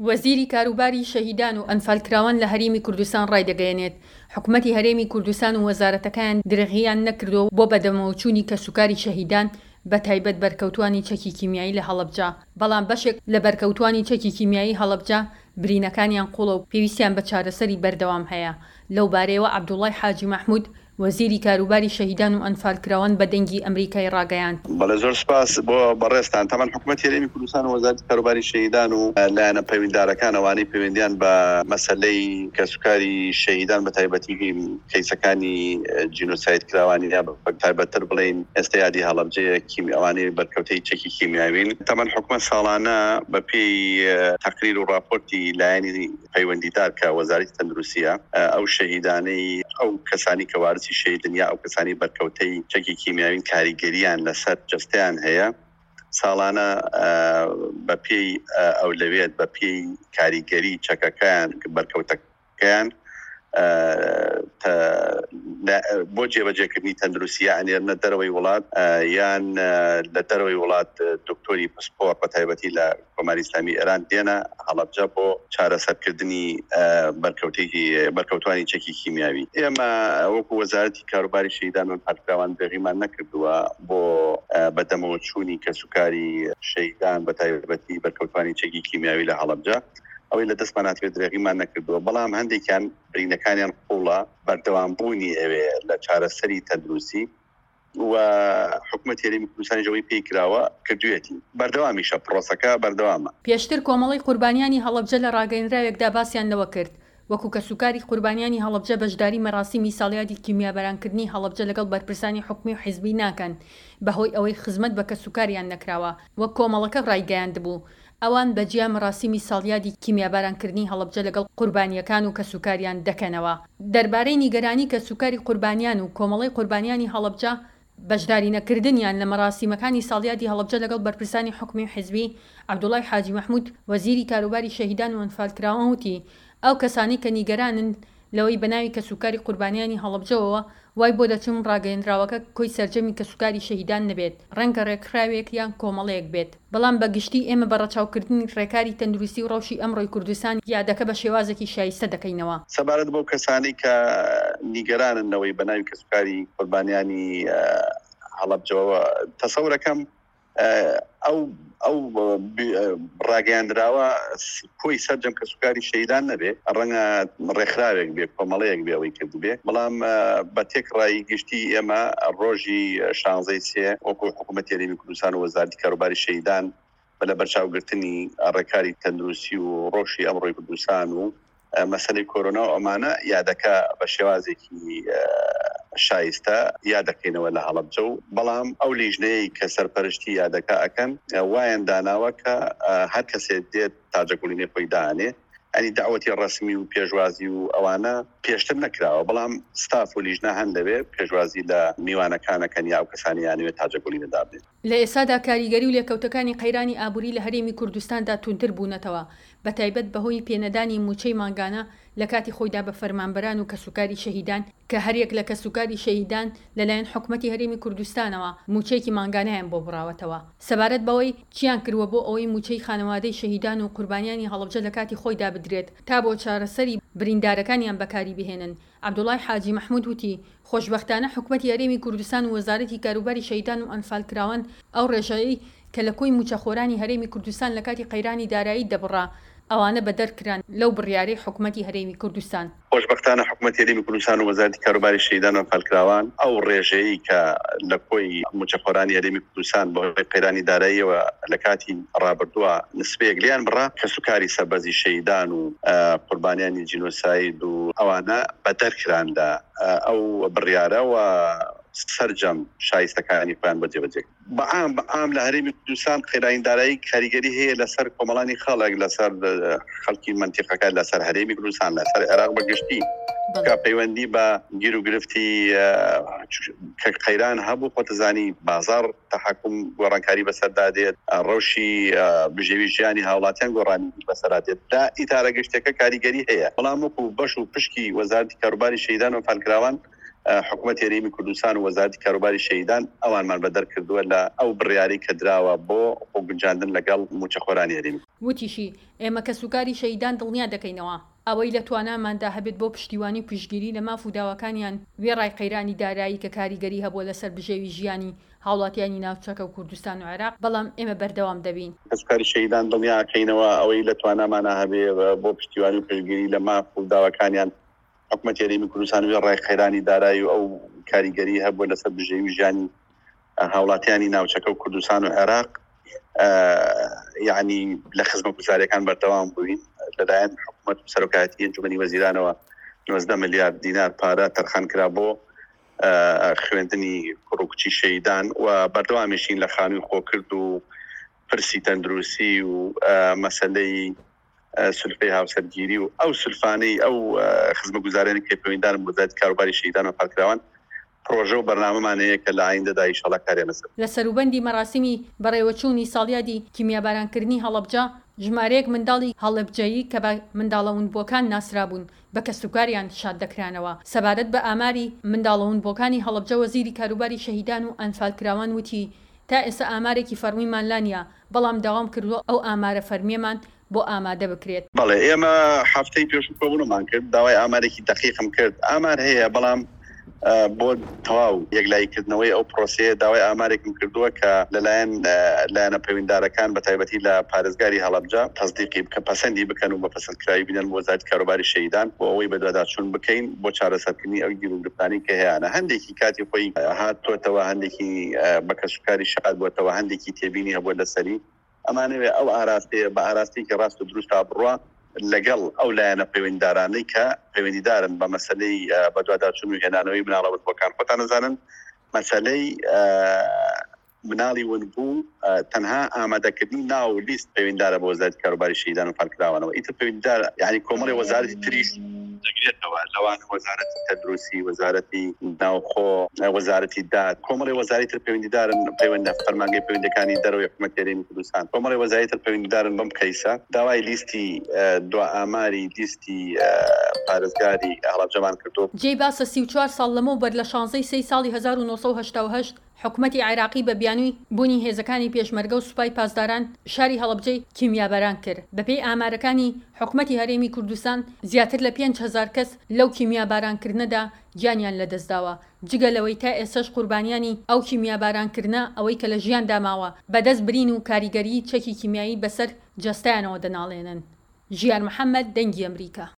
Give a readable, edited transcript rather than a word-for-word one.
وەزیری کاروباری شەهیدان و ئەنفالکراوان لە هەرێمی کوردستان ڕایدەگەیەنێت حکوومەتی هەرێمی کوردستان و وەزارەتەکان درێغیان نەکردو بۆ بەدەمەوەچوونی کەسوکاری شەهیدان بە تایبەت بەرکەوتوانی چەکی کیمیایی لە هەڵەبجا، بەڵام بەشێک لە بەرکەوتوانی چەکی کیمیایی هەڵەبجا برینەکانیان قوڵە و پێویستیان بە چارەسەری بەردەوام هەیە. لەو بارەیەوە عەبدوڵڵای حاجی مەحموود وەزیری کاروباری شەهیدان و ئەنفالکراوان بە دەنگی ئەمریکای ڕاگەیاند. بەڵێ زۆر سپاس بۆ بەڕێستان. تەمان حکوومەتی هەرێمی کوردستان و وەزارەتی کاروباری شەهیدان و لایەنە پەیوەنددارەکان ئەوانەی پەیوەندیان بە مەسەلەی کەسوکاری شەهیدان بە تایبەتی کەیسەکانی جینۆساید کراوانی یا بە تایبەتتر بڵێن ئێستا یادی هەڵەبجەیە ئەوانەی بەرکەوتەی چەکی کیمیاوین. تەمان حکوومەت ساڵانە بە پێی تەقریر و راپۆرتی لایەنی پەیوەندیدار کە وەزارەتی تەندروستیە ئەو شەهیدانەی ئەو کەسانی کە وارسی شەهیدن یا ئەو کەسانی بەرکەوتەی چەکی کیمیاوین کاریگەریان لەسەر جەستەیان هەیە ساڵانە بە پێی ئەولەوێت بە پێی کاریگەری چەکەکەیان بەرکەوتەکەیان بۆ جێبەجێکردنی تەندروستی ئەنێرنە دەرەوەی وڵات یان لە دەرەوەی وڵات دکتۆری پسپۆر بە تایبەتی لە کۆماری ئیسلامی ئێران دێنە هەڵەبجە بۆ چارەسەرکردنی بەرکەوتوانی چەکی کیمیاوی. ئێمە وەکو وەزارەتی کاروباری شەهیدان و ئەنفالکراوان دەغیمان نەکردووە بۆ بەدەمەوەچوونی کەسوکاری شەهیدان بە تایبەتی بەرکەوتوانی چەکی کیمیاوی لە هەڵەبجە ئەوەی لە دەستمان هاتوێت درێغیمان نەکردووە، بەڵام هەندێکیان برینەکانیان قوڵە بەردەوامبوونی ئەوێ لە چارەسەری تەندروستی و حکوومەتی هەرێمی کوردستانی ژەوەی پێی کراوە کردوێتی بەردەوامیشە پرۆسەکە بەردەوامە. پێشتر کۆمەڵی قوربانیانی هەڵەبجە لە ڕاگەیەنراوێکدا باسییان لەوە کرد وەکو کەسوکاری قوربانیانی هەڵەبجە بەشداری مەراسیمی ساڵیادی کیمیابەرانکردنی هەڵەبجە لەگەڵ بەرپرسانی حکومی و حیزبی ناکەن بەهۆی ئەوەی خزمەت بە کەسوکاریان نەکراوە وەک کۆمەڵەکە ڕایگەیاند بوو. ئەوان بەجیا مەراسیمی ساڵیادی کیمیابارانکردنی هەڵەبجە لەگەڵ قوربانیەکان و کەسوکاریان دەکەنەوە. دەربارەی نیگەرانی کەسوکاری قوربانیان و کۆمەڵی قوربانیانی هەڵەبجە بەشداری نەکردنیان لە مەراسیمەکانی ساڵیادی هەڵەبجە لەگەڵ بەرپرسانی حکومی و حیزبی عەبدوڵڵای حاجی مەحموود وەزیری کاروباری شەهیدان و ئەنفالکراوان وتی ئەو کەسانی کە نیگەرانن لەوەی بەناوی کەسوکاری قوربانیانی هەڵەبجەوە وای بۆ دەچم ڕاگەیەنراوەکە کۆی سەرجەمی کەسوکاری شەهیدان نەبێت، ڕەنگە ڕێکخراوێک یان کۆمەڵەیەک بێت، بەڵام بەگشتی ئێمە بە ڕەچاوکردنی ڕێکاری تەندروستی و ڕەوشی ئەمڕۆی کوردستان یادەکە بە شێوازێکی شایستە دەکەینەوە. سەبارەت بۆ کەسانی کە نیگەراننەوەی بەناوی کەسوکاری قوربانیانی هەڵەبجەوە تەسەورەکەم ئەو ڕاگەیاندراوە کۆی سەرجەم کەسوکاری شەهیدان نەبێ، ڕەنگە ڕێکخراوێک بێ کۆمەڵەیەک بێ ئەوەی کرد بێ، بەڵام بە تێکڕایی گشتی ئێمە ڕۆژی 16 وەکو حکوومەتی هەرێمی کوردستان و وەزارەتی کاروباری شەهیدان بە لە بەرچاوگرتنی ڕێکاری تەندروستی و ڕۆژی ئەمڕۆی کوردستان و مەسەلەی کۆرۆنا و ئەمانە یادەکە بە شێوازێکی شایستە یادەکەینەوە لە هەڵەبجە و بەڵام ئەو لیژنەیە کە سەرپەرشتی یادەکە ئەکەن وایەن داناوە کە هەر کەسێک دێت تاجەگوڵینێ خۆی دانێ ئەنی داوەتی ڕسمی و پێشوازی و ئەوانە پێشتر نەکراوە، بەڵام ستاف و لیژنە هەن دەبێت پێشوازی لە میوانەکانەکەن یا ئەو کەسانی یانوێت تاجەگوڵینەدا بێت. لە ئێستادا کاریگەری و لێکەوتەکانی قەیرانی ئابووری لە هەرێمی کوردستاندا تونتر بوونەتەوە بە تایبەت بەهۆی پێنەدانی موچەی مانگانە لە کاتی خۆیدا بە فەرمانبەران و کەسوکاری شەهیدان کە هەرێک لە کەسوکاری شەهیدان لەلایەن حکوومەتی هەرێمی کوردستانەوە موچەیەکی مانگانەیان بۆ بڕاوەتەوە. سەبارەت بەوەی چیان کردووە بۆ ئەوەی موچەی خانەوادەی شەهیدان و قوربانیانی هەڵەبجە لە کاتی خۆیدا بدرێت تا بۆ چارەسەری بریندارەکانیان بەکاری بهێنن، عەبدوڵڵای حاجی مەحموود وتی خۆشبەختانە حکوومەتی هەرێمی کوردستان و وەزارەتی کاروباری شەهیدان و ئەنفالکراوان ئەو ڕێژەیەی کە لە کۆی موچەخۆرانی هەرێمی کوردستان لە کاتی قەیرانی دارایی دەبڕا ئەوانە بەدەرکران لەو بڕیارەی حکوومەتی هەرێمی کوردستان. خۆشبەختانە حکوومەتی هەرێمی کوردستان و وەزارەتی کاروباری شەهیدان و ئەنفالکراوان ئەو ڕێژەیەی کە لە کۆی موچەخۆرانی هەرێمی کوردستان بە قەیرانی داراییەوە لە کاتی ڕابردووە نسبەیەک لیان بڕا کەسوکاری سەربەزی شەهیدان و قوربانیانی جینۆساید و ئەوانە بەدەرکران لە ئەو بڕیارە و سەرجەم شایستەکانی خۆیان بەجێبەجێ بەعام لە هەرێمی کوردستان قەیراندارایی کاریگەری هەیە لەسەر کۆمەڵانی خەڵک لەسەر خەڵکی منتیقەکە لەسەر هەرێمی کوردستان لەسەر عێراق بەگشتی کە پەیوەندی بە گیر و گرفتی قەیران هەبوو خۆتەزانی بازار تەحەکوم گۆڕانکاری بەسەردادێت ڕەوشی بژێوی ژیانی هاوڵاتیان گۆڕانی بەسەردادێت دا ئیتارە گشتەکە کاریگەری هەیە، بەڵام وەکو بەش و پشکی وەزارەتی کاروباری شەهیدان و ئەنفالکراوان حکوومەت هێرێمی کوردستان و وەزارەتی کاروباری شەیدان ئەوانمان بەدەر کردووە لە ئەو بڕیاری کە دراوە بۆ گونجاندن لەگەڵ موچەخۆرانی هێرێمی. وتیشی ئێمە کە سوکاری شەیدان دڵنیا دەکەینەوە ئەوەی لە تواناماندا هەبێت بۆ پشتیوانی و پشتگیری لە ماف و داواکانیان وێ ڕایقەیرانی دارایی کە کاریگەری هەبووە لەسەر بژێوی ژیانی هاوڵاتیانی ناوچەکە و کوردستان و عێراق، بەڵام ئێمە بەردەوام دەبین. سوکاری شەیدان دڵنیاکەینەوە ئەوەی لە توانامانە هەبێ بۆ پشتیوانی و پشتگیری لە ماف و داواکانیان حکوومەت هێرێمی کوردستان وێ ڕایقەیرانی دارایی و ئەو کاریگەری هەبووە لەسەر بژێوی ژیانی هاوڵاتیانی ناوچەکە و کوردستان و عێراق یعنی لە خزمەتگوزاریەکان بەردەوام بووین لەلایەن حکوومەت و سەرۆکایەتی ئەنجومەنی وەزیرانەوە 19 ملیارد دینار پارە تەرخان کرا بۆ خوێندنی کوڕوکچی شەیدان و بەردەوامیشین لە خانووی خۆکرد و پرسی تەندروستی و مەسەلەی سولفەی هاوسەرگیری و ئەو سولفانەی ئەو خزمەتگوزاریانی کە پەیوەندیدارن بۆ وەزارەتی کاروباری شەیدان و پاکراوان پرۆژە و بەرنامەمانەیە کە لە ئایندەدا ئینشاڵڵا کاریان لەسەر. لە سەروبەندی مەراسیمی بەڕێوەچوونی ساڵیادی کیمیابارانکردنی هەڵەبجە ژمارەیەک منداڵی هەڵەبجەیی کە بە منداڵەوونبووەکان ناسرابوون بە کەسوکاریان شاد دەکرانەوە. سەبارەت بە ئاماری منداڵەوونبووەکانی هەڵەبجە وەزیری کاروباری شەهیدان و ئەنفالکراوان وتی تا ئێستا ئامارێکی فەرمیمان لانیە، بەڵام داوام کردووە ئەو ئامارە فەرمیێمان بۆ ئامادە بکرێت. بەڵێ ئێمە هەفتەی پێش کۆبوونمان کرد داوای ئامارێکی دقیقم کرد ئامار هەیە بەڵام بۆ تەواو یەکلایکردنەوەی ئەو پرۆسەیە داوای ئامارێکم کردووە کە لەلایەنە پەیوەنددارەکان بە تایبەتی لە پارێزگاری هەڵەبجە تەصدیقی بکە پەسەندی بکەن و بە پەسەندکراوی بنێن بۆ وەزارەتی کاروباری شەیدان بۆ ئەوەی بەدواداچوون بکەین بۆ چارەسەرکردنی ئەو گیرودرفتانی کە هەیەە هەندێکی کاتی خۆی هاتوۆتەوە هەندێکی بە کەسوکاری شاد بووەتەوە هەندێکی تێبینی هەبووە لەسەری ئەمانەوێ ئەو ئاراستەیە بە ئاراستی کە ڕاست و دروستە بڕوە لەگەڵ ئەو لایەنە پەیوەنددارانەی کە پەیوەندیدارن بە مەسەلەی بەدواداچوون و هێنانەوەی مناڵەوەتبووەکان خۆتان نەزانن مەسەلەی مناڵی ونبوو تەنها ئامادەکردنی ناو لیست پەیوەنددارە بە وەزارەتی کاروباری شەیدان و پاکراوانەوە ئیتر پەیوەندیدار یعنی کۆمەڵی وەزارەتی تریش دەگرێتەوە لەوان وەزارەتی تەندروستی وەزارەتی ناوخۆ وەزارەتی داد کۆمەڵی وەزارەتی تر پەیوەندیدارن پەیوەندە فەرمانگەی پەیوەندەکانی دەرەوەی حکوومەت هێرێمی کوردستان کۆمەڵی وەزارەتی تر پەیوەندیدارن بەم کەیسە داوای لیستی دو ئاماری لیستی پارێزگاری هەڵەبجەمان کردو. جێی باسە 34 ساڵ لەمەوبەر لە 16 ساڵی 1970 حکوومەتی عێراقی بە بیانووی بوونی هێزەکانی پێشمەرگە و سوپای پاسداران شاری هەڵەبجەی کیمیابەران کرد. بەپێی ئامارەکانی حکوومەتی هەرێمی کوردستان زیاتر لە 5,000 کەس لەو کیمیابارانکردنەدا گیانیان لەدەستداوە. جگە لەوەی تا ئێسەش قوربانیانی ئەو کیمیابارانکردنە ئەوەی کە لە ژیان داماوە بەدەست برین و کاریگەری چەکی کیمیایی بەسەر جەستەیانەوە دەناڵێنن. ژیان محەممەد، دەنگی ئەمریکا.